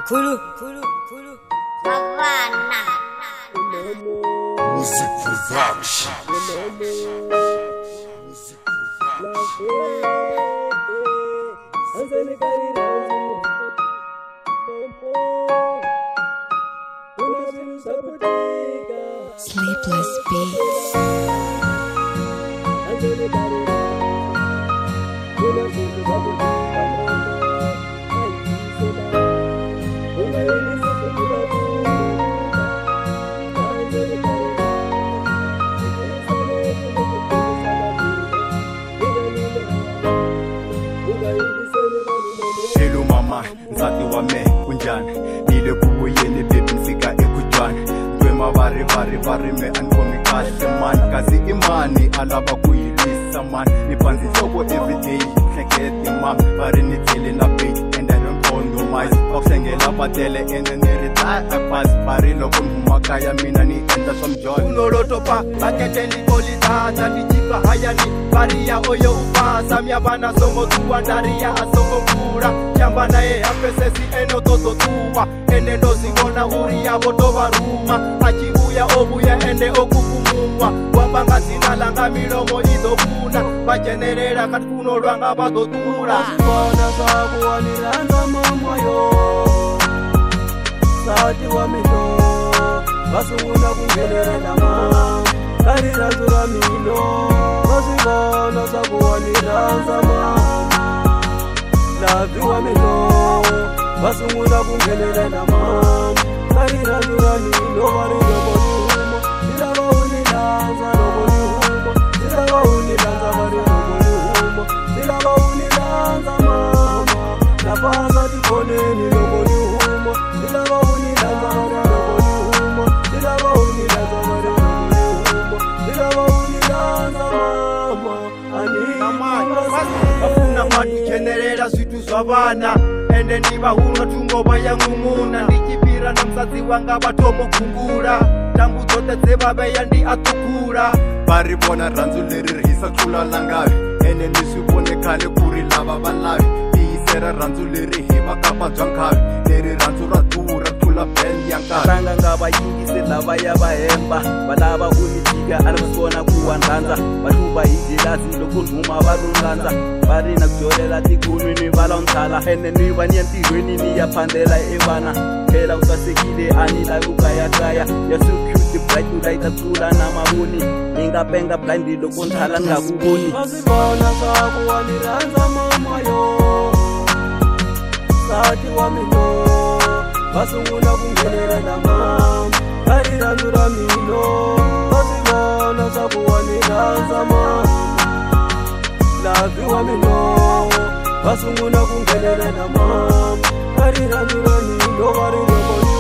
Havana Music production. Sleepless Beats. Hello mama, nzati wa me, kunjani nile kubuyeni baby nfika ekujwana Dwema vari me ankomi kahle man Kazi imani alaba kuyilwisa man Nipanzi hloko everyday, hlekete mam Vari nitele na page and I don't compromise Bakusengela batele ene niretire apas Vari loko mhumakaya mina ni enda somjoy Unolotopa, bakete nikolitata Nijika hayani, vari ya oyo upasa Myabana songo tuwa ndari ya asongo mkura Chamba na ye apesesi eno toto tuwa Ene no zingona uri ya boto varuma Achibuya obuya ende okupumua Wabanga zinalanga milomo idokuna Bachenerera katkuno rwanga badotura Wasibona sabu waniranza mama yo Sati wa mino Basunguna kungelela mama Karira zura mino Wasibona sabu waniranza mama Lavi wa mino Basunguna kungelela mama Karira zura mino Wari yoko nyuma Silava unilanza yoko nyuma Silava unilanza wari yoko nyuma Silava unilanza mama Napasa tikoneni yoko nyuma Silava unilanza wari yoko nyuma Silava unilanza wari yoko nyuma Silava unilanza mama Bafuna matuchenerera switu zwabana Ende nibahunga tungoba yangumuna Nikipira na msazi wanga batomo kungura Tambu zote zebabeya ndi atukura Bari bona ranzu leri rihisa kula langavi Ende nisubone kale kuri lava balavi Iisera ranzu leri hiva kapa jankavi Leri ranzu ratura kula bendi yankari Ranga ngaba yingise lava yabahemba Balaba unitika alabasona kuwandanza Batuba hijilazi lokunduma barundanza Bari nakujolela tikunwini balonzala Ene niba niyantirweni niyaphandela ebana Phela usasekile anila ukayakaya You're so cute, bright, ulaita kula na mahuni Ningapenga blindi lokunthala ngakuboni Wasibona saku waniranza mama yo Sati wa mino Basunguna kungelela mama Karira zura mino Wasibona saku waniranza mama Lavi wa mino Basunguna kungelela mama Karira zura mino Wari yoko nyuma